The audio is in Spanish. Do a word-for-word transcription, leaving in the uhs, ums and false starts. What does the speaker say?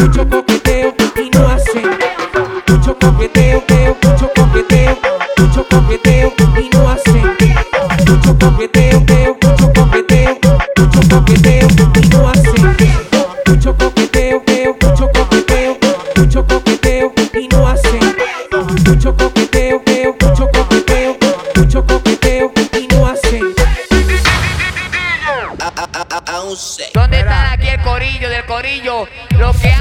mucho coqueteo y no hacen. Mucho coqueteo, teo, mucho coqueteo, mucho coqueteo y no hacen. Mucho coqueteo, teo, mucho coqueteo, mucho coqueteo y no hacen. Mucho coqueteo, teo, mucho coqueteo, mucho coqueteo y no hacen. Mucho coqueteo, teo, mucho coqueteo, mucho coqueteo y no hacen. ¿Dónde están aquí el corillo del corillo? Lo que